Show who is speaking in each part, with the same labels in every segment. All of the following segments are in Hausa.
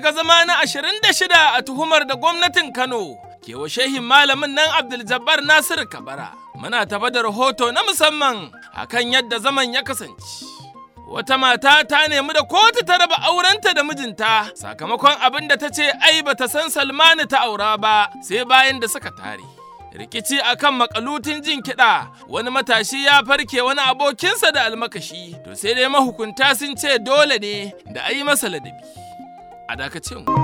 Speaker 1: shiga zama na 26 a tuhumar da gwamnatin Kano ke wa shehin malamin nan Abdul Jabbar Nasiru Kabara. Muna tafa da rahoto na musamman akan yadda zaman ya kasance. Wata mata ta nemi da kotu ta raba aurenta da mijinta sakamakon abin da ta ce ai bata san Salmanu ta aura ba sai bayan da suka tare. Rikici akan makalutin jin kiɗa, wani matashi ya farke wani abokinsa da almakashi, to sai dai mahukunta sun ce dole ne da a yi masa ladabi. A dakace mu.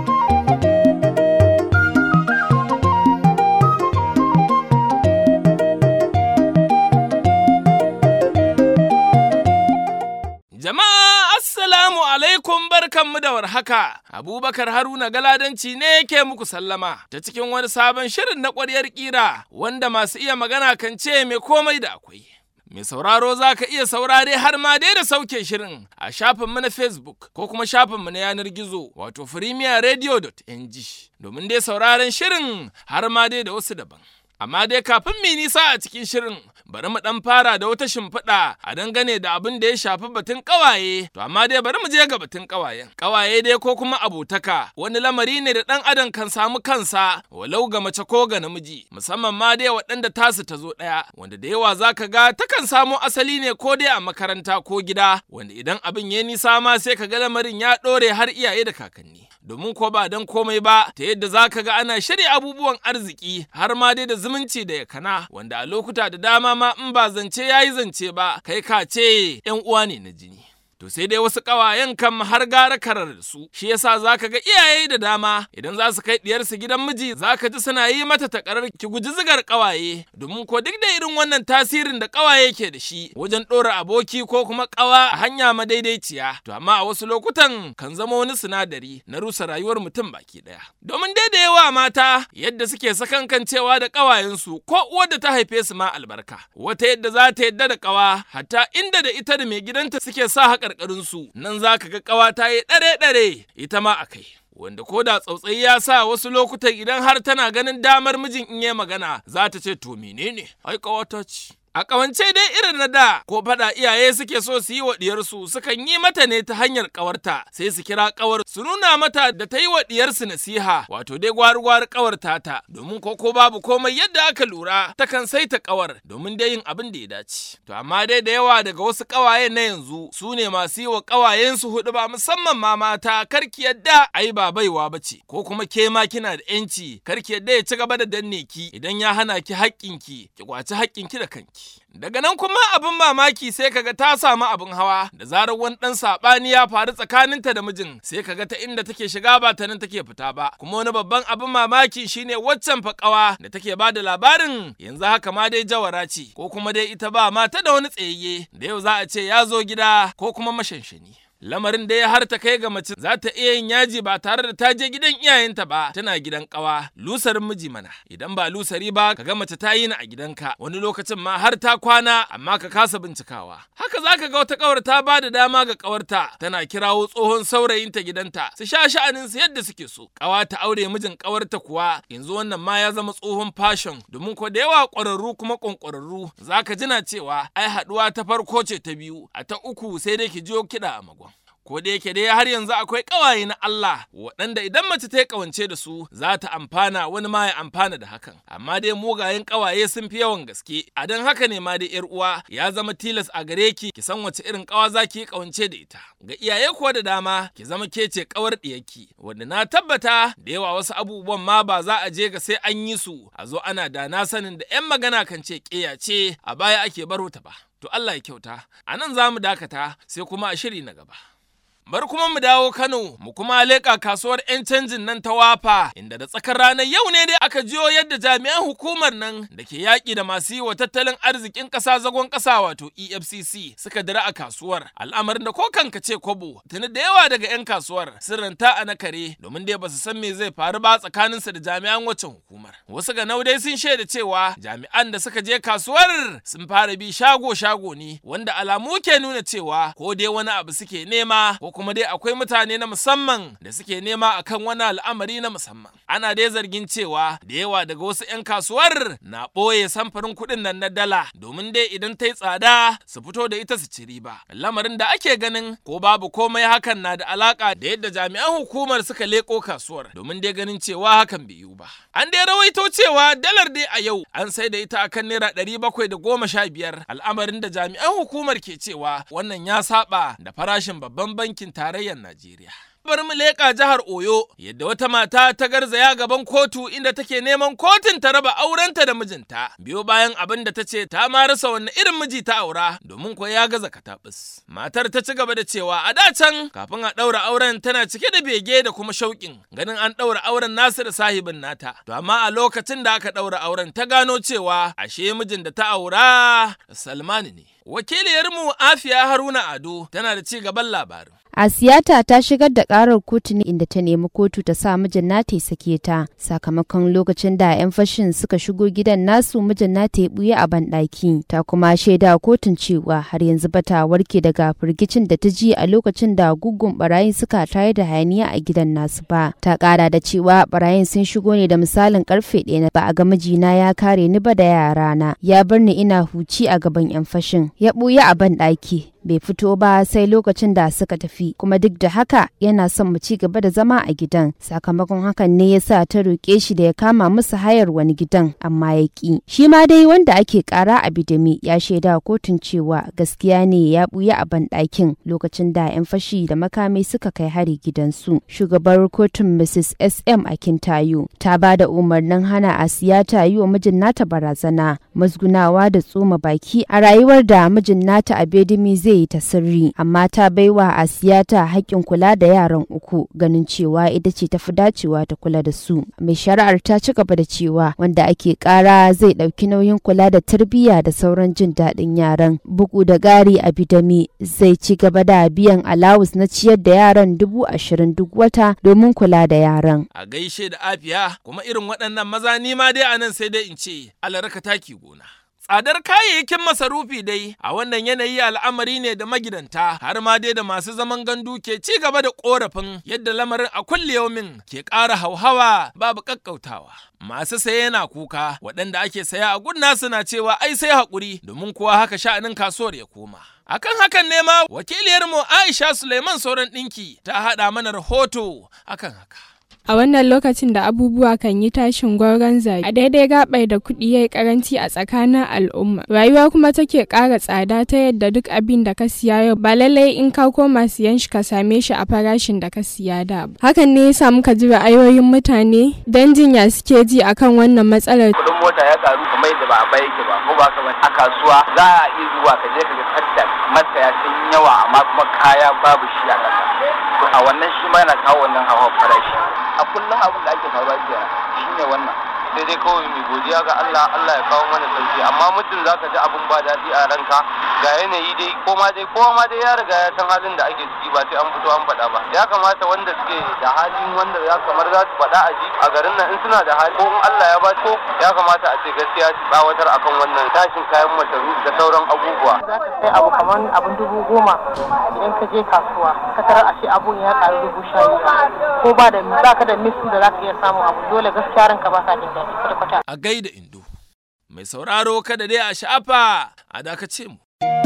Speaker 1: Jama'a assalamu alaikum, barkanmu da warhaka. Abubakar Haruna Galadanci ne yake muku sallama ta cikin wani sabon shirin na ƙwaryar ƙira wanda masu iya magana kan ce mai komai da akwai. Mai sauraro za ka iya saurare har ma dai da sauke shirin a shafinmu na Facebook ko kuma shafinmu na yanar gizo wato premierradio.ng domin dai sauraren shirin har ma dai da wasu daban. Amma dai kafin mu nisa a cikin shirin bari mu dan fara da wata shimfiɗa a dangane da abin da ya shafi batun ƙawaye. To amma dai bari mu je ga batun ƙawayen. Ƙawaye dai ko kuma abotaka wani lamari ne da ɗan adam kan samu kansa walau ga mace ko ga namiji, musamman ma dai waɗanda tasu ta zo ɗaya, wanda da yawa zaka ga takan samo asali ne ko dai a makaranta ko gida, wanda idan abin ya nisa ma sai ka ga lamarin ya ɗore har iyaye da kakanni. Domin ko ba don komai ba ta yadda za ka ga ana shirya abubuwan arziki har ma dai da zumunci da yakana, wanda a lokuta da dama ma in ba zance ya yi zance ba kai ka ce 'yan uwa ne na jini. To sai dai wasu ƙawayen kan har gara karar da su, shi yasa za ka ga iyaye da dama idan za su kai ɗiyarsu gidan miji za ka ji suna yi mata takarar ki guji zigar ƙawaye, domin ko duk da irin wannan tasirin da ƙawaye ke da shi wajen ɗora aboki ko kuma ƙawa a hanya madaidaiciya, to amma a wasu lokutan kan zama wani sinadari na rusa rayuwar mutum baki ɗaya. Domin dai da yawa mata yadda suke sakankancewa da ƙawayensu ko uwar da ta haife su ma albarka, wata yadda za ta yadda da ƙawa hatta inda da ita da mai gidanta suke sa ƙarƙarinsu nan za ka ga ƙawa ta yi ɗare-ɗare ita ma a kai. Wanda ko da tsautsayi ya sa wasu lokutan idan har tana ganin damar mijin in yi magana za ta ce to menene ai ƙawata ce. A ƙawance dai irin na da ko faɗa iyaye suke so su yi wa ɗiyarsu sukan yi mata ne ta hanyar ƙawarta sai su kira ƙawar su nuna mata da ta yi wa ɗiyarsu nasiha wato dai gwari-gwari ƙawarta ta domin ko babu komai yadda aka lura takan saita ƙawar domin dai yin abin da ya dace. To amma dai da yawa daga wasu ƙawayen na yanzu su ne masu yi wa ƙawayensu huɗu ba musamman ma mata karki yadda ai ba baiwa ba ce ko kuma ke ma kina da ƴanci karki yadda ya ci gaba da danne ki idan ya hana ki haƙƙinki ki kwaci haƙƙinki da kanki. Daga nan kuma abin mamaki sai kaga ta samu abin hawa da zarar wani ɗan saɓani ya faru tsakaninta da mijin sai kaga ta inda take shiga ba ta nan take fita ba. Kuma wani babban abin mamaki shine waccan fakawa da take ba da labarin yanzu haka ma dai jawara ce ko kuma dai ita ba mata da wani tsayayye da yau za a ce ya zo gida ko kuma mashanshani. Lamarin da ya har ta kai ga mace za ta iya yin yaji ba tare da ta je gidan iyayenta ba tana gidan ƙawa, lusarin miji mana, idan ba lusari ba ka ga mace ta yi ni a gidanka wani lokacin ma har ta kwana amma ka kasa bincikawa. Haka za ka ga wata ƙawar ta ba da dama ga ƙawarta tana kirawo tsohon saurayinta gidanta su sha sha'aninsu yadda suke so. Ƙawa ta aure mijin ƙawarta kuwa yanzu wannan ma ya zama tsohon fashion domin ko da yawa ƙwararru kuma ƙwanƙwararru za ka jina cewa ai haɗuwa ta farko ce ta biyu a ta uku sai dai ki jiyo kiɗa a magon. Ko da yake dai har yanzu akwai ƙawaye na Allah waɗanda idan mace ta yi ƙawance da su za ta amfana wani ma ya amfana da hakan. Amma dai mugayen ƙawaye sun fi yawan gaske. A don haka ne ma dai 'yar uwa ya zama tilas a gare ki ki san wace irin ƙawa za ki yi ƙawance da ita. Ga iyaye kuwa da dama ki zama ke ce ƙawar ɗiyarki wanda na tabbata da yawa wasu abubuwan ma ba za a je ga sai an yi su a zo ana da na sanin da 'yan magana kan ce ƙeya ce a baya ake baro ta ba. To Allah ya kyauta. A nan za mu dakata sai kuma a shiri na gaba. Bar kuma mu dawo Kano, mu kuma leƙa kasuwar 'yan canjin nan ta Wafa, inda da tsakar ranar yau ne dai aka jiyo yadda jami'an hukumar nan da ke yaƙi da masu yi wa tattalin arzikin ƙasa zagon ƙasa wato EFCC suka dira a kasuwar. Al'amarin da ko kanka ce kwabo, tuni da yawa daga 'yan kasuwar sun ranta a nakare domin dai ba su san me zai faru ba tsakaninsu da jami'an waccan hukumar. Wasu ga dai sun shaida cewa jami'an da suka je kasuwar sun fara bi shago-shago ne, wanda alamu ke nuna cewa ko dai wani abu suke nema ko kuma dai akwai mutane na musamman da suke nema akan wani al'amari na musamman. Ana dai zargin cewa da yawa daga wasu 'yan kasuwar na ɓoye samfurin kuɗin nan na dala domin dai idan ta yi tsada su fito da ita su ci riba. Lamarin da ake ganin ko babu komai hakan na da alaka da yadda jami'an hukumar suka leko kasuwar domin dai ganin cewa hakan bai yiwu ba. An dai rawaito cewa dalar dai a yau an sai da ita akan naira 715, al'amarin da jami'an hukumar ke cewa wannan ya saba da farashin babban bankin tarayyar Najeriya. Bari mu leƙa jihar Oyo yadda wata mata ta garzaya gaban kotu inda take neman kotun ta raba aurenta da mijinta biyo bayan abin da ta ce ta ma rasa wanne irin miji ta aura domin ko ya gaza katabus. Matar ta ci gaba da cewa a da can kafin a ɗaura auren tana cike da bege da kuma shauƙin ganin an ɗaura auren nasu da sahibin nata. To amma a lokacin da aka ɗaura auren ta gano cewa ashe mijin da ta aura Salmanu ne. Wakiliyarmu Afiya Haruna Ado tana da ci gaban labarin.
Speaker 2: Asiyata ta shigar da karar kotu ne inda ta nemi kotu ta sa mijin nata ya sake ta sakamakon lokacin da 'yan fashin suka shigo gidan nasu mijin nata ya buya a banɗaki. Ta kuma shaida kotun cewa har yanzu bata warke daga firgicin da ta ji a lokacin da guggun barayin suka tayar da hayaniya a gidan nasu ba. Ta kara da cewa barayin sun shigo ne da misalin karfe 1 ba a ga mijina ya kare ni ba da yarana, ya bar ni ina huci a gaban 'yan fashin, ya buya a banɗaki. Bai fito ba sai lokacin da suka tafi, kuma duk da haka yana son mu ci gaba da zama a gidan. Sakamakon hakan ne yasa ta roƙe shi da ya kama musu hayar wani gidan, amma ya ƙi. Shi ma dai wanda ake ƙara a Bidemi ya shaida kotun cewa gaskiya ne ya buya a banɗakin lokacin da 'yan fashi da makami suka kai hari gidansu. Shugabar kotun Mrs. SM Akintayo ta ba da umarnin hana Asiyata yi wa mijin nata barazana, musgunawa da tsoma baki a rayuwar da mijin nata a Bidemi zai yi ta sirri, amma ta baiwa Asiyata haƙƙin kula da yaran 3 ganin cewa ita ce tafi dacewa ta kula da su. Mai shari'ar ta ci gaba da cewa wanda ake ƙara zai ɗauki nauyin kula da tarbiyya da sauran jin daɗin yaran. Bugu da ƙari a Bidemi zai ci gaba da biyan alawus na ciyar da yaran 20,000 duk wata domin kula da yaran.
Speaker 1: A gaishe da Afiya, kuma irin waɗannan maza ni ma dai a nan sai dai in ce alaraka taki gona. Tsadar kayayyakin masarufi dai a wannan yanayi al'amari ne da magidanta har ma dai da masu zaman gandu ke ci gaba da korafin yadda lamarin a kulle yaumin ke ƙara hauhawa babu ƙaƙƙautawa. Masu saye na kuka, waɗanda ake saya a gunna suna cewa ai sai haƙuri domin kuwa haka sha'anin kasuwar ya koma. Akan hakan ne ma wakiliyarmu Aisha Suleiman Sauran Ɗinki ta haɗa mana rahoto akan haka.
Speaker 3: A wannan lokacin da abubuwa kan yi tashin gwauron zabi a daidai gaɓar da kuɗi ya yi karanci a tsakanin al'umma, rayuwa kuma take ƙara tsada ta yadda duk abin da ka siya yau ba lallai in ka koma siyan shi ka same shi a farashin da ka siya da ba. Hakan ne yasa muka ji ra'ayoyin mutane don jinya suke ji akan wannan matsalar.
Speaker 4: Kuɗin mota ya karu kamar yadda ba a bai yake ba, ko ba ka a kasuwa za a iya zuwa ka je ka ga kadda masaya sun yawa amma kuma kaya babu shi a ƙasa. A wannan shi ma yana kawo wannan hawa farashi. A kullum abin da ake faruwa shi ne wannan. Sai dai kawai mai godiya ga Allah ya kawo mana sauki, amma muddin zaka ji abin ba daɗi a ranka ga yanayi dai kowa ma dai ya riga ya san halin da ake ciki ba sai an fito an faɗa ba. Ya kamata wanda suke da hali wanda ya kamar za su faɗa a ji a garin nan in suna da hali ko in Allah ya ba ko ya kamata a ce gaskiya su tsawatar akan wannan tashin kayan masarufi da sauran abubuwa.
Speaker 5: Za ka sai abu kamar abin 10,000 idan ka je kasuwa ka tarar a ce abun ya ƙaru 15,000 ko ba ka da misin da za ka iya samun abu, dole gaskiya ranka ba ka jin daɗi kwata-kwata.
Speaker 1: A gaida Indo, mai sauraro kada dai a sha'afa a dakace mu.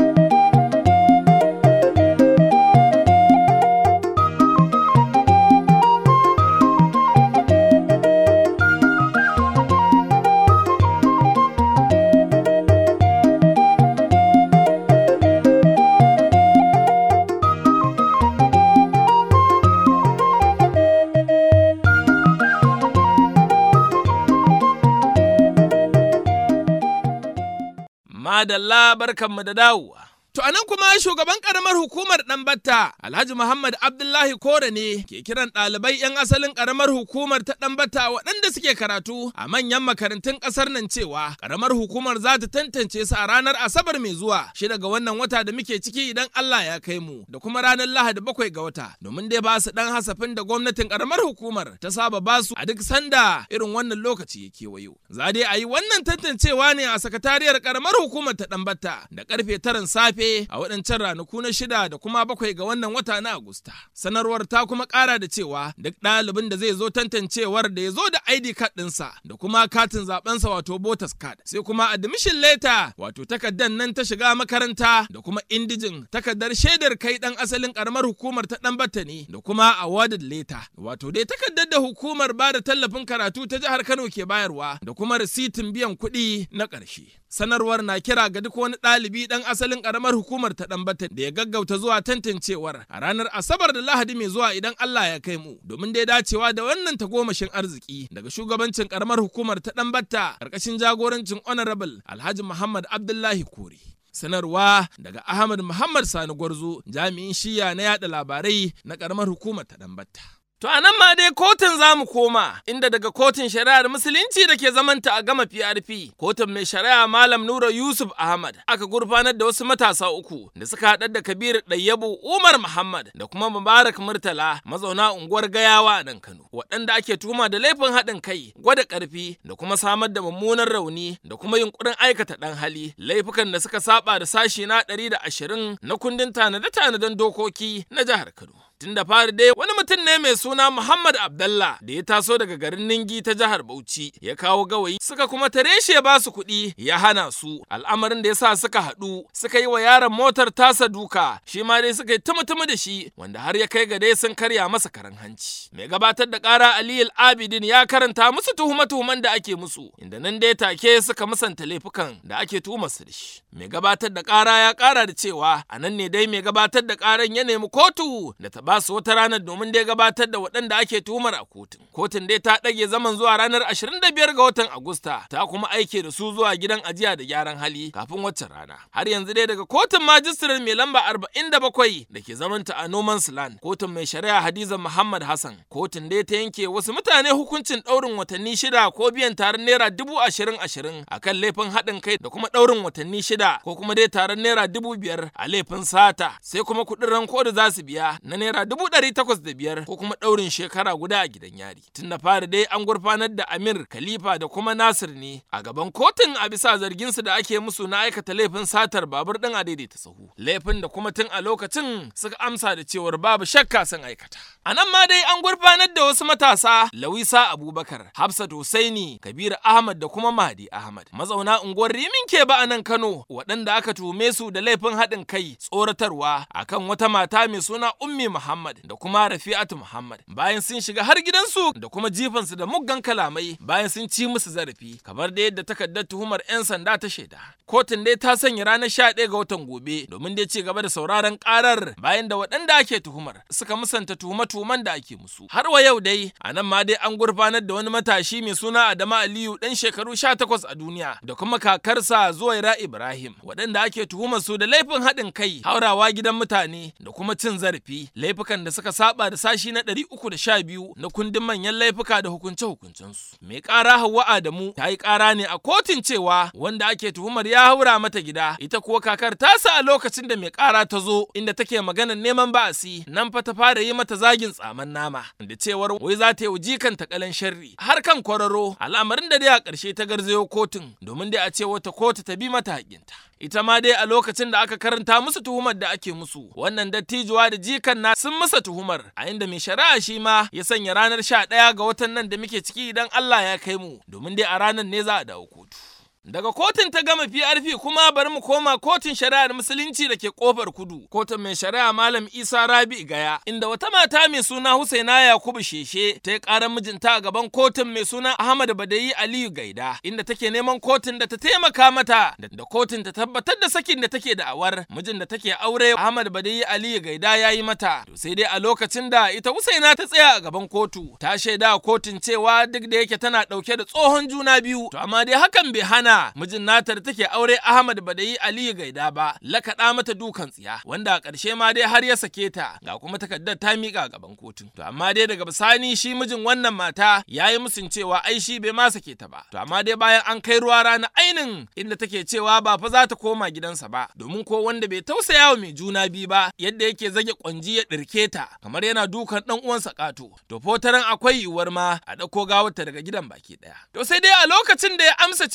Speaker 1: Madalla barkanmu da dawowa. To anan kuma shugaban karamar hukumar Ɗanbatta Alhaji Muhammad Abdullahi Kore ne ke kiran ɗalibai 'yan asalin karamar hukumar ta Ɗanbatta waɗanda suke karatu a manyan makarantun ƙasar nan cewa karamar hukumar za ta tantance su a ranar Asabar mai zuwa 6 ga wannan wata da muke ciki idan Allah ya kai mu, da kuma ranar Lahadi 7 ga wata domin dai ba su ɗan hasafin da gwamnatin karamar hukumar ta saba ba su a duk sanda irin wannan lokaci ya kewayo. Za dai a yi wannan tantancewa ne a sakatariyar karamar hukumar ta Ɗanbatta da karfe 9 safe safe a waɗancan ranaku na 6 da kuma 7 ga wannan wata na Agusta. Sanarwar ta kuma ƙara da cewa duk ɗalibin da zai zo tantancewar da ya zo da ID card ɗinsa da kuma katin zaɓensa wato voters card, sai kuma admission letter wato takardar nan ta shiga makaranta da kuma indijin takardar shaidar kai ɗan asalin ƙaramar hukumar ta Ɗanbatta ne da kuma awarded letter wato dai takardar da hukumar ba da tallafin karatu ta jihar Kano ke bayarwa da kuma risitin biyan kuɗi na ƙarshe. Sanarwar na kira ga duk wani ɗalibi ɗan asalin ƙaramar hukumar ta Ɗanbatta da ya gaggauta zuwa tantancewar a ranar Asabar da Lahadi mai zuwa idan Allah ya kai mu domin dai dacewa da wannan tagomashin arziki daga shugabancin ƙaramar hukumar ta Ɗanbatta ƙarƙashin jagorancin Honorable Alhaji Muhammad Abdullahi Kori. Sanarwa daga Ahmad Muhammad Sani Gwarzo, jami'in shiya na yada labarai na ƙaramar hukumar ta Ɗanbatta. To a nan ma dai kotun za mu koma, inda daga kotun shari'ar musulunci da ke zamanta a Gama PRP, kotun mai shari'a Malam Nura Yusuf Ahmad aka gurfanar da wasu matasa 3 da suka haɗar da Kabir Ɗayyabu Umar Muhammad da kuma Mubarak Murtala mazauna unguwar Gayawa a nan Kano, waɗanda ake tuhuma da laifin haɗin kai, gwada ƙarfi da kuma samar da mummunan rauni da kuma yunkurin aikata ɗan hali, laifukan da suka saba da sashi na 120 na kundin tanade-tanaden dokoki na jihar Kano. Tun da fari dai wani mutum ne mai suna Muhammad Abdallah da ya taso daga garin Ningi ta jihar Bauchi ya kawo gawayi suka kuma tare shi ya ba su kuɗi ya hana su, al'amarin da ya sa suka haɗu suka yi wa yaron motar tasa duka, shi ma dai suka yi tumutumu da shi wanda har ya kai ga dai sun karya masa karan hanci. Mai gabatar da ƙara Aliyu Abidin ya karanta musu tuhume-tuhumen da ake musu, inda nan dai take suka musanta laifukan da ake tuhumar su da shi. Mai gabatar da ƙara ya ƙara da cewa a nan ne dai mai gabatar da ƙaran ya nemi kotu da ta ba su wata ranar domin dai gabatar da waɗanda ake tuhumar a kotun. Kotun dai ta ɗage zaman zuwa ranar 25 ga watan Agusta, ta kuma aike da su zuwa gidan ajiya da gyaran hali kafin waccan rana. Har yanzu dai daga kotun majistirar mai lamba 47 da ke zamanta a No Man's Land, kotun mai shari'a Hadiza Muhammad Hassan, kotun dai ta yanke wasu mutane hukuncin ɗaurin watanni 6 ko biyan taron naira 20,000 a kan laifin haɗin kai da kuma ɗaurin watanni 6 ko kuma dai taron naira 5,000 a laifin sata, sai kuma kuɗin ranko da za su biya na naira 805 ko kuma ɗaurin shekara guda a gidan yari. Tun da fari dai an gurfanar da Amir, Khalifa da kuma Nasir ne a gaban kotun a bisa zarginsu da ake musu na aikata laifin satar babur ɗin a daidaita sahu. Laifin da kuma tun a lokacin suka amsa da cewar babu shakka sun aikata. A nan ma dai an gurfanar da wasu matasa Lawisa Abubakar, Hafsat Husaini, Kabir Ahmad da kuma Mahdi Ahmad, mazauna unguwar Rimin Keba a nan Kano, waɗanda aka tuhume su da laifin haɗin kai, tsoratarwa akan wata mata mai suna Ummi Muhammad da kuma Rafi'atu Muhammad, bayan sun shiga har gidansu da kuma jifansu da muggan kalamai bayan sun ci musu zarafi, kamar da yadda takardar tuhumar 'yan sanda ta shaida. Kotun dai ta sanya ranar 11 ga watan gobe domin dai ci gaba da sauraron karar bayan da waɗanda ake tuhumar suka musanta tuhume-tuhumen da ake musu. Har wa yau dai a nan ma dai an gurfanar da wani matashi mai suna Adamu Aliyu ɗan shekaru 18 a duniya da kuma kakarsa Zuwaira Ibrahim, waɗanda ake tuhumar su da laifin haɗin kai, haurawa gidan mutane da kuma cin zarafi, laifukan da suka saba da sashi na 312 na kundin manyan laifuka da hukunce-hukuncensu. Mai ƙara Hauwa Adamu ta yi ƙara ne a kotun cewa wanda ake tuhumar ya haura mata gida, ita kuwa kakar tasa a lokacin da mai ƙara ta zo inda take maganar neman ba'asi, nan fa ta fara yi mata zagin tsaman nama da cewar wai za ta yi jikan ta kalan sharri har kan kwararo, al'amarin da dai a ƙarshe ta garzayo kotun domin dai a ce wata kotu ta bi mata haƙinta. Ita ma dai a lokacin da aka karanta musu tuhumar da ake musu, wannan dattijuwa da jikan na sun masa tuhumar, a inda mai shari'a shi ma ya sanya ranar 11 ga watan nan da muke ciki idan Allah ya kai mu, domin dai a ranar ne za a dawo kotu. Daga kotun ta Gama PRP kuma bari mu koma kotun shari'ar musulunci da ke kofar kudu, kotun mai shari'a Malam Isa Rabi Gaya, inda wata mata mai suna Husaina Yakubu Sheshe ta yi ƙarar mijinta a gaban kotun mai suna Ahmad Badayi Aliyu Gaida, inda take neman kotun da ta taimaka mata da kotun ta tabbatar da sakin da take da awar mijin da take aure Ahmad Badayi Aliyu Gaida ya yi mata. To sai dai a lokacin da ita Husaina ta tsaya a gaban kotu, ta shaida kotun cewa duk da yake tana ɗauke da tsohon juna biyu, to amma dai hakan bai hana mijin nata da take aure Ahmad Badayi Aliyu Gaida ba lakaɗa mata dukan tsiya, wanda a ƙarshe ma dai har ya sake ta, ga kuma takardar ta miƙa gaban kotun. To amma dai daga bisani shi mijin wannan mata ya yi musun cewa ai shi bai ma sake ta ba. To amma dai bayan an kai ruwa rana ainin inda take cewa ba fa za ta koma gidansa ba, domin ko wanda bai tausaya wa mai juna biyu ba yadda yake zage kwanji ya ɗirke ta kamar yana dukan ɗan uwansa ƙato. To fotaran akwai yiwuwar ma a ɗauko gawarta daga gidan baki ɗaya. To sai dai a lokacin da ya amsa cewa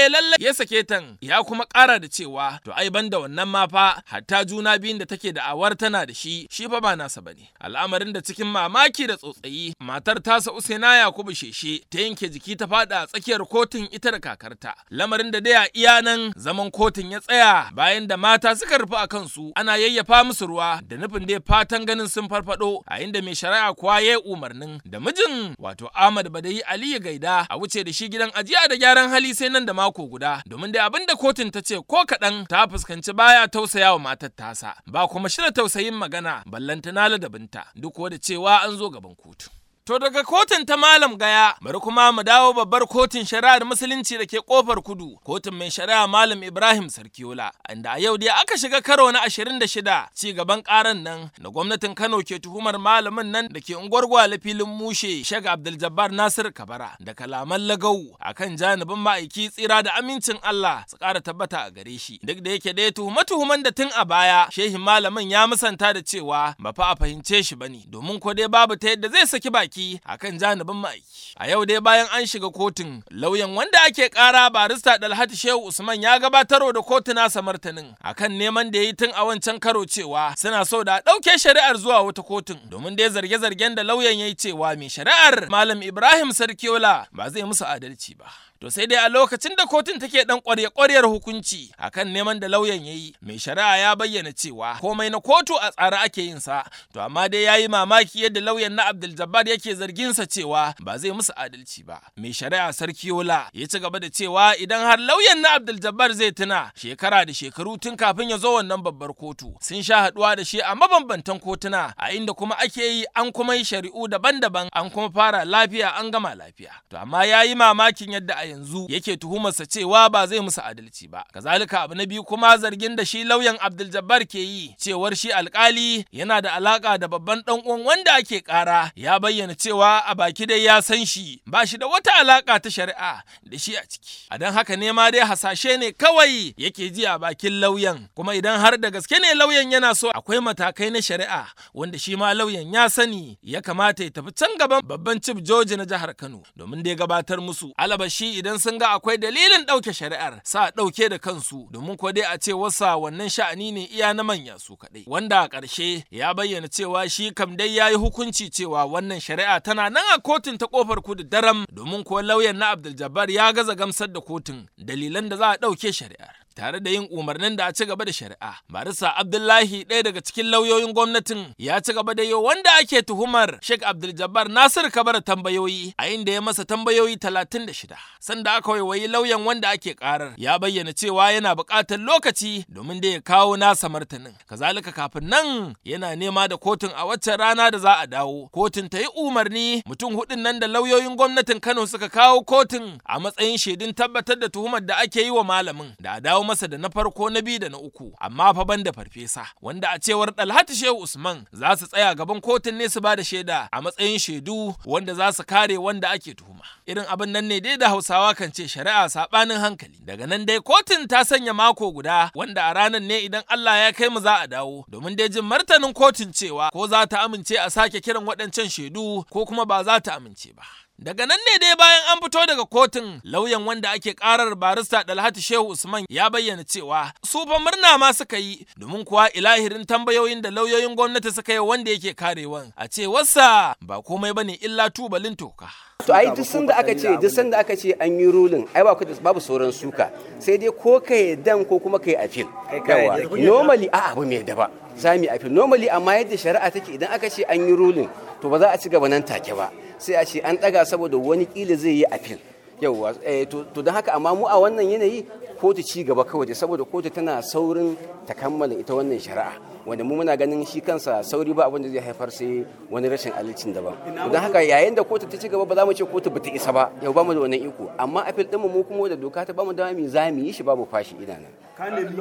Speaker 1: lalle ya sake tan, ya kuma ƙara da cewa to ai banda wannan ma fa hatta juna biyun da take da awar tana da shi fa ba nasa bane. Al'amarin da cikin mamaki da tsotsayi matar tasa Usaina Yakubu Sheshe ta yanke jiki ta fada a tsakiyar kotun ita da kakarta. Lamarin da dai a iya nan zaman kotun ya tsaya bayan da mata suka rufe a kansu ana yayyafa musu ruwa da nufin dai fatan ganin sun farfado, a inda mai shari'a kuwa ya umarnin da mijin wato Ahmad Badayi Aliyu Gaida a wuce da shi gidan ajiya da gyaran hali sai nan da mako guda, domin dai abin da kotun ta ce ko kaɗan ta fuskanci baya tausaya wa matar tasa ba kuma shirya tausayin magana ballantana ladabinta duk da cewa an zo gaban kotu. To daga kotun ta Malam Gaya, bari kuma mu dawo babbar kotun shari'ar musulunci da ke kofar kudu, kotun mai shari'a Malam Ibrahim Sarkiola, inda a yau dai aka shiga karo na 26 ci gaban karan nan da gwamnatin Kano ke tuhumar malamin nan da ke unguwar Gwale filin mushe Sheikh Abdul Jabbar Nasir Kabara da kalaman lagau akan janibin ma'aiki tsira da amincin Allah su ƙara tabbata a gare shi. Duk da yake dai tuhume-tuhumen da tun a baya shehin malamin ya musanta da cewa ba fa a fahimce shi bane, domin ko dai babu ta yadda zai saki baki akan janibin ma'aiki. A yau dai bayan an shiga kotun, lauyan wanda ake kara barista Dalhatu Shehu Usman ya gabatarwa da kotu nasa martanin akan neman da ya yi tun a wancan karo cewa suna so da ɗauke shari'ar zuwa wata kotun, domin dai zarge-zargen da lauyan ya yi cewa mai shari'ar Malam Ibrahim Sarkiola ba zai musu adalci ba. To sai dai a lokacin da kotun take dan ƙwarya-ƙwaryar hukunci akan neman da lauyan yayi, mai shari'a ya bayyana cewa komai na kotu a tsare ake yin sa, to amma dai yayi mamaki yadda lauyan na Abdul Jabbar yake zargin sa cewa ba zai musu adalci ba. Mai shari'a Sarkiola ya ci gaba da cewa idan har lauyan na Abdul Jabbar zai tuna shekara da shekaru tun kafin ya zo wannan babbar kotu sun sha haduwa da shi a mabambantan kotuna, a inda kuma ake yi an kuma yi shari'u daban-daban, an kuma fara lafiya an gama lafiya. To amma yayi mamakin yadda a yanzu yake tuhumarsa cewa ba zai musu adalci ba. Kazalika abu na biyu kuma zargin da shi lauyan Abdul Jabbar ke yi cewar shi alkali yana da alaka da babban dan uwan wanda ake kara, ya bayyana cewa a baki dai ya san shi ba shi da wata alaka ta shari'a da shi a ciki. A dan haka ne ma dai hasashe ne kawai yake ji a bakin lauyan, kuma idan har da gaske ne lauyan yana so akwai matakai na shari'a wanda shi ma lauyan ya sani, ya kamata ya tafi can gaban babban chief George na jihar Kano domin dai gabatar musu alabashi idan sun ga akwai dalilin ɗauke shari'ar sa ɗauke da kansu, domin ko dai a ce wasa wannan sha'ani ne iya na manya su kaɗai, wanda a ƙarshe ya bayyana cewa shi kam dai ya yi hukunci cewa wannan shari'a tana nan a kotun ta kofar kudu daram, domin ko lauyan na Abdul Jabbar ya gaza gamsar da kotun dalilan da za a ɗauke shari'ar. Tare da yin umarnin da a ci gaba da shari'a, barista Abdullahi ɗaya daga cikin lauyoyin gwamnatin ya ci gaba da yi wanda ake tuhumar Sheikh Abdul Jabbar Nasir Kabara tambayoyi, a inda ya masa tambayoyi 36. Sanda aka waiwayi lauyan wanda ake karar ya bayyana cewa yana buƙatar lokaci domin da ya kawo nasa martanin. Kazalika kafin nan yana nema da kotun a waccan rana da za a dawo kotun ta yi umarni mutum hudun nan da lauyoyin gwamnatin Kano suka kawo kotun a matsayin shaidun tabbatar da tuhumar da ake yi wa malamin da a dawo masa da na farko, na biyu da na uku, amma fa banda farfesa wanda a cewar Dalhatu Shehu Usman za su tsaya gaban kotun ne su ba da shaida a matsayin shaidu wanda za su kare wanda ake tuhuma. Irin abin nan ne dai da Hausawa kan ce shari'a sabanin hankali. Daga nan dai kotun ta sanya mako guda wanda a ranar ne idan Allah ya kai mu za a dawo domin dai jin martanin kotun cewa ko za ta amince a sake kiran waɗancan shaidu ko kuma ba za ta amince ba. Daga nan ne dai bayan an fito daga kotun, lauyan wanda ake karar barista Dalhatu Shehu Usman ya bayyana cewa su fa murna ma suka yi, domin kuwa ilahirin tambayoyin da lauyoyin gwamnati suka yi wanda yake karewan a cewarsa ba komai bane illa tubalin toka.
Speaker 6: To ai duk sanda aka ce an yi ruling ai babu sauran suka, sai dai ko kai dan ko kuma kai appeal. Yawa normally abu mai da ba za mu appeal normally, amma yadda shari'a take idan aka ce an yi ruling to ba za a ci gaba nan take ba, sai a ce an daga saboda wani kila zai yi appeal. Yawa to don haka amma mu a wannan yanayi kotu ci gaba kawai, saboda kotu tana saurin ta kammala ita wannan shari'a, wanda mu muna ganin shi kansa sauri ba abin da zai haifar sai wani rashin adalcin daban. Don haka yayin da kotu ta ci gaba ba za mu ce kotu bata isa ba, yau ba mu da wannan iko, amma appeal din mu kuma da doka ta ba mu dama za mu yi shi babu fashi idana.
Speaker 7: Ka nemi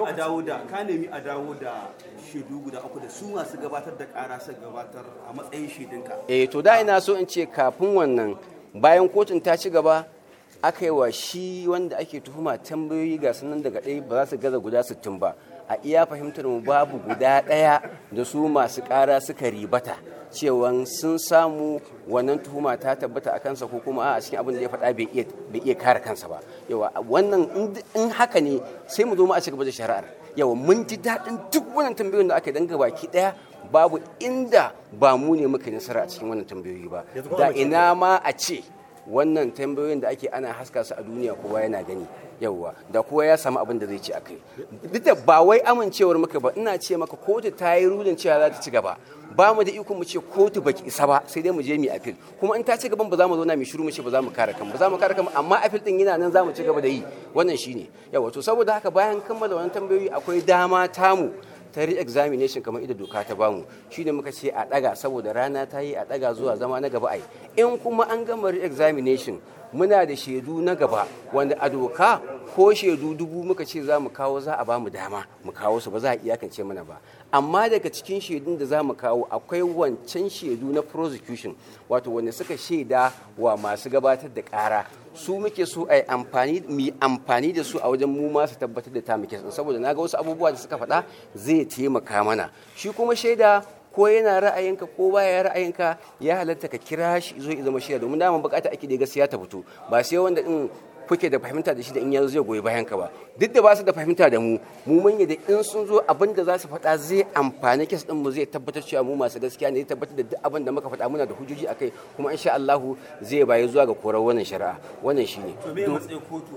Speaker 7: a dawo da shaidu guda uku da su masu gabatar da ƙara su gabatar a matsayin shaidunka.
Speaker 6: To da ina so in ce kafin wannan, bayan kotun ta ci gaba aka yi wa shi wanda ake tuhuma tambayoyi ga sunan daga ɗaya ba za su gaza guda 60 ba, a iya fahimtar mu babu guda ɗaya da su masu ƙara suka ribata cewa sun samu wannan tuhuma ta tabbata a kansa ko kuma a cikin abin da ya faɗa bai iya kare kansa ba. Yawa wannan in haka ne sai mu zo mu a cigaba da shari'ar. Yawa mun ji daɗin duk wannan tambayoyin da aka yi danga baki ɗaya babu inda ba mu ne muka nasara a cikin wannan tambayoyi ba. Da ina ma a ce wannan tambayoyin da ake ana haska su a duniya kowa yana gani. Yawwa da kowa ya samu abin da zai ci akai. Duk da ba wai amincewar muka ba, ina ce maka kotu ta yi rulin cewa za ta ci gaba. Ba mu da iko mu ce kotu baki isa ba, sai dai mu je mu appeal. Kuma in ta ci gaban ba za mu zo na mu shiru mu ce ba za mu kare kanmu, ba za mu kare kanmu, amma appeal din yana nan za mu ci gaba da yi. Wannan shine. Yawwa to saboda haka bayan kammala wannan tambayoyi akwai dama tamu ta re-examination kamar ida doka ta bamu, shine muka ce a daga saboda rana ta yi, a daga zuwa zama na gaba ai. In kuma an gama re-examination muna da shaidu na gaba wanda a doka ko shaidu 1000 muka ce za mu kawo za a ba mu dama mu kawo su, ba za a iyakance mana ba. Amma daga cikin shaidun da za mu kawo akwai wancan shaidu na prosecution, wato wanda suka shaida wa masu gabatar da ƙara, su muke so a yi amfani da su a wajen mu ma su tabbatar da ta muke, saboda na ga wasu abubuwa da suka faɗa zai taimaka mana. Shi kuma shaida ko yana ra'ayinka ko baya ra'ayinka ya halatta ka kira shi zo ya zama shaida, domin daman bukata ake da gaskiya ta fito, ba sai wanda in kuke da fahimta da shi da in yanzu zai goyi bayan ka ba. Duk da ba su da fahimta da mu mun yi da in sun zo abin da za su faɗa zai amfani kes din mu, zai tabbatar cewa mu masu gaskiya ne, zai tabbatar da duk abin da muka faɗa muna da hujjoji akai, kuma insha Allah zai bayi zuwa ga korar wannan shari'a. Wannan shine
Speaker 7: to me matsayin kotu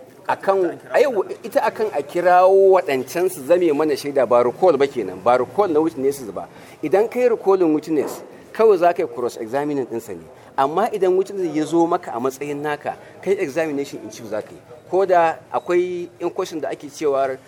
Speaker 7: akan
Speaker 6: ita akan a kirawo waɗancan su zame mana shaida, ba recall ba kenan, ba recall na witnesses ba. Idan kai recalling witness kawai za ka yi cross examining ɗinsa ne, amma idan witness ya zo maka a matsayin naka kai examination in chief za ka yi, ko da akwai in question da ake cewa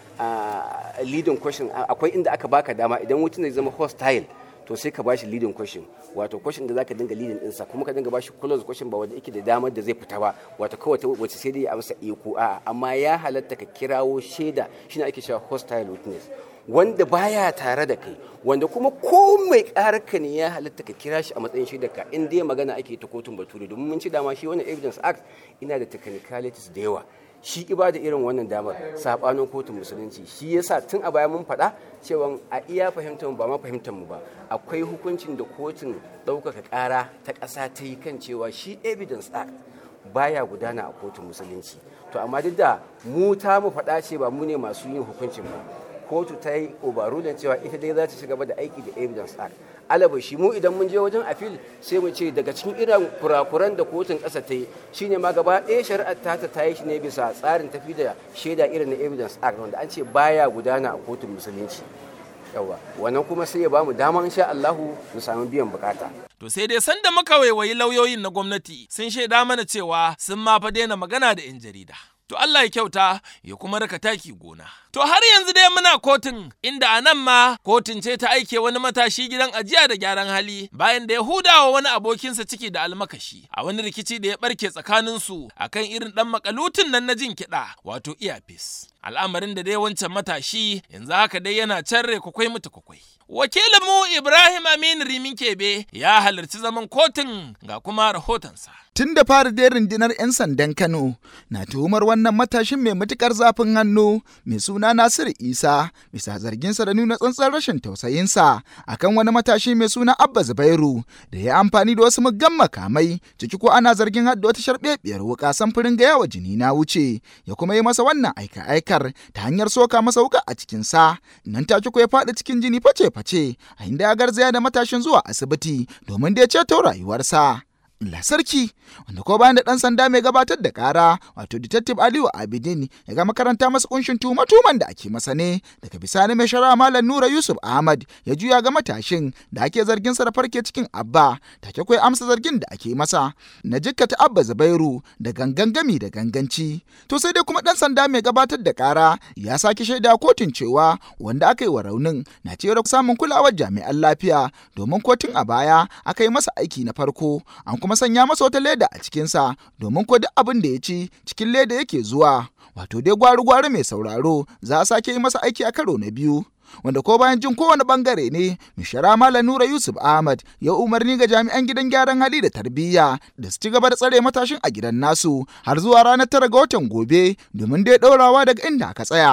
Speaker 6: leading question, akwai inda aka baka dama idan witness ya zama hostile to sai ka bashi leading question, wato question da zaka dinga leading ɗinsa, kuma ka dinga bashi close question ba wanda yake da damar da zai fita ba, wato kawai wace sai dai ya amsa ko a'a. Amma ya halatta ka kirawo shaida, shine ake cewa hostile witness, wanda baya tare da kai, wanda kuma ko mai ƙararka ne ya halatta ka kira shi a matsayin shaidarka in dai magana ake ta kotun bature, domin mun ci dama shi wannan evidence act ina da technicalities da yawa, shi iba da irin wannan damar sabanin kotun musulunci. Shi yasa tun a baya mun faɗa cewa a iya fahimtar mu ba ma fahimtar mu ba, akwai hukuncin da kotun ɗaukaka ƙara ta ƙasa ta yi kan cewa shi evidence act baya gudana a kotun musulunci. To amma duk da mu ta mu faɗa ce ba mu ne masu yin hukuncin ba, kotu ta yi overruling cewa ita dai za ta ci gaba da aiki da evidence act. Alabashi mu idan mun je wajen appeal sai mu ce daga cikin irin kurakuran da kotun ƙasa ta yi shine ma gaba ɗaya shari'ar ta yi shi ne bisa tsarin tafi da shaida irin na evidence act, wanda an ce baya gudana a kotun musulunci. Yawa wannan kuma sai ya ba mu dama insha Allahu mu samu biyan bukata.
Speaker 1: To sai dai sanda muka waiwayi lauyoyin na gwamnati sun shaida mana cewa sun ma fa daina magana da 'yan jarida. To Allah ya kyauta ya kuma raka taki gona. To har yanzu dai muna kotun, inda a nan ma kotun ce ta aike wani matashi gidan ajiya da gyaran hali bayan da ya hudawa wani abokinsa ciki da almakashi a wani rikici da ya barke tsakaninsu akan irin dan makalutun nan na jin kiɗa wato earpiece. Al'amarin da dai wancan matashi yanzu haka dai yana can kwakwai mutu kwakwai. Wakilinmu Ibrahim Aminu Rimin Kebe ya halarci zaman kotun ga kuma rahotonsa.
Speaker 8: Tun da fara dai rundunar 'yan sandan Kano na tuhumar wannan matashin mai matukar zafin hannu mai suna Nasiru Isa bisa zarginsa da nuna tsantsar rashin tausayinsa akan wani matashi mai suna Abba Zubairu da ya amfani da wasu muggan makamai, ciki ko ana zargin hadda wata sharbebiyar wuka samfurin ga yawa jini na wuce, ya kuma yi masa wannan aika-aikar ta hanyar soka masa wuka a cikinsa. Nan take ko ya faɗi cikin jini face-face, a inda ya garzaya da matashin zuwa asibiti domin da ya ceto rayuwarsa. Allah sarki, wanda ko bayan da ɗan sanda mai gabatar da ƙara wato Detective Aliyu Abidin ya ga makaranta masa kunshin tuhuman da ake masa ne, daga bisani mai shari'a Malam Nura Yusuf Ahmad ya juya ga matashin da ake zargin sa da farke cikin Abba, take kai amsa zargin da ake masa na jikkata Abba Zubairu da gangangami da ganganci. To sai dai kuma ɗan sanda mai gabatar da ƙara ya sake shaida kotun cewa wanda aka yi wa raunin na cewa samun kulawar jami'an lafiya, domin kotun a baya aka yi masa aiki na farko an kuma sanya masa wata leda a cikinsa, domin ko duk abin da ya ci cikin leda yake zuwa. Wato dai gwari-gwari mai sauraro za a sake yi masa aiki a karo na biyu, wanda ko bayan jin kowane bangare ne mishara Malam Nura Yusuf Ahmad ya umarni ga jami'an gidan gyaran hali da tarbiyya da su ci gaba da tsare matashin a gidan nasu har zuwa ranar 9 ga watan gobe domin dai ɗaurawa daga inda aka tsaya.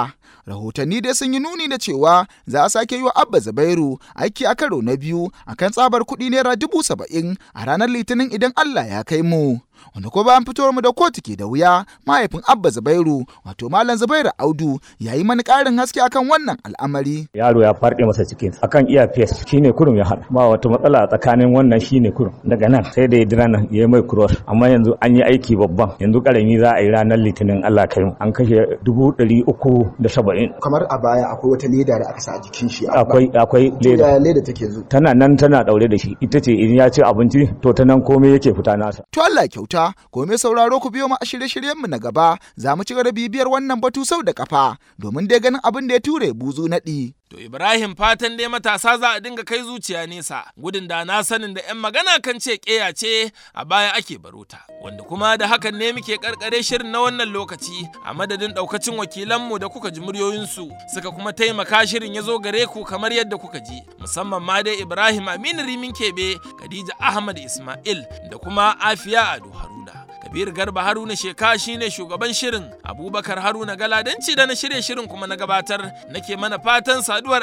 Speaker 8: Rahotanni dai sun yi nuni da cewa za a sake yi wa Abba Zubairu aiki a karo na biyu akan tsabar kuɗi naira 70,000 a ranar Litinin idan Allah ya kai mu. Wanda ko bayan fitowar mu da kotu ke da wuya, mahaifin Abba Zubairu wato Malam Zubairu Audu ya yi mani ƙarin haske akan wannan al'amari.
Speaker 9: Yaro ya farɗe masa cikin akan earpiece shine kurum ya haɗa, ba wata matsala tsakanin wannan shine kurum, daga nan sai da ya dira nan ya yi mai cross, amma yanzu an yi aiki babban, yanzu ƙarami za a yi ranar Litinin Allah kai mu, an kashe 370.
Speaker 8: Kamar a baya akwai wata leda da aka sa a jikin shi.
Speaker 9: Akwai leda.
Speaker 8: Leda take yanzu.
Speaker 9: Tana nan tana daure da shi, ita ce in ya ci abinci to ta nan komai yake fita nasa.
Speaker 8: To Allah kyauta, ko me sauraro ku biyo mu a shirye-shiryenmu na gaba, za mu ci gaba da bibiyar wannan batu sau da kafa domin dai ganin abin da ya ture buzu naɗi.
Speaker 1: To Ibrahim fatan dai matasa za a dinga kai zuciya nesa, gudun da na sanin da 'yan magana kan ce ƙeya ce a baya ake barota. Wanda kuma da hakan ne muke karkare shirin na wannan lokaci a madadin ɗaukacin wakilanmu da kuka ji muryoyinsu suka kuma taimaka shirin ya zo gare ku kamar yadda kuka ji. Musamman ma dai Ibrahim Aminu Rimin Kebe, Khadija Ahmad Ismail da kuma Afiya Ado Haruna. Kabir Garba Haruna Sheka shine shugaban shirin, Abubakar Haruna Galadanci da na shirye shirin kuma na gabatar nake mana fatan saduwar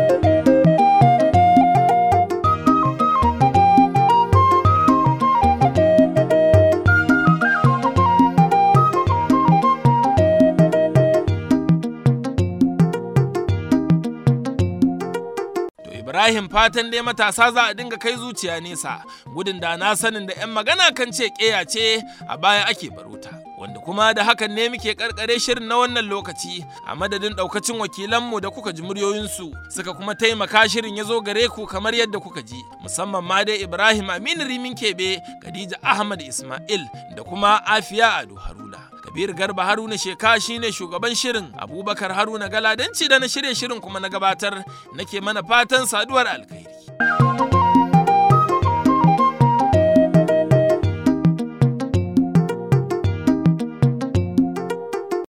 Speaker 1: Ibrahim fatan dai matasa za a dinga kai zuciya nesa, gudun da na sanin da 'yan magana kan ce ƙeya ce a baya ake barota. Wanda kuma da hakan ne muke karkare shirin na wannan lokaci a madadin ɗaukacin wakilanmu da kuka ji muryoyinsu suka kuma taimaka shirin ya zo gare ku kamar yadda kuka ji. Musamman ma dai Ibrahim Aminu Rimin Kebe, Khadija Ahmad Ismail da kuma Afiya Ado Haruna. Kabir Garba Haruna Sheka shine shugaban shirin, Abubakar Haruna Galadanci da na shirye shirin kuma na gabatar nake mana fatan saduwar alkhairi.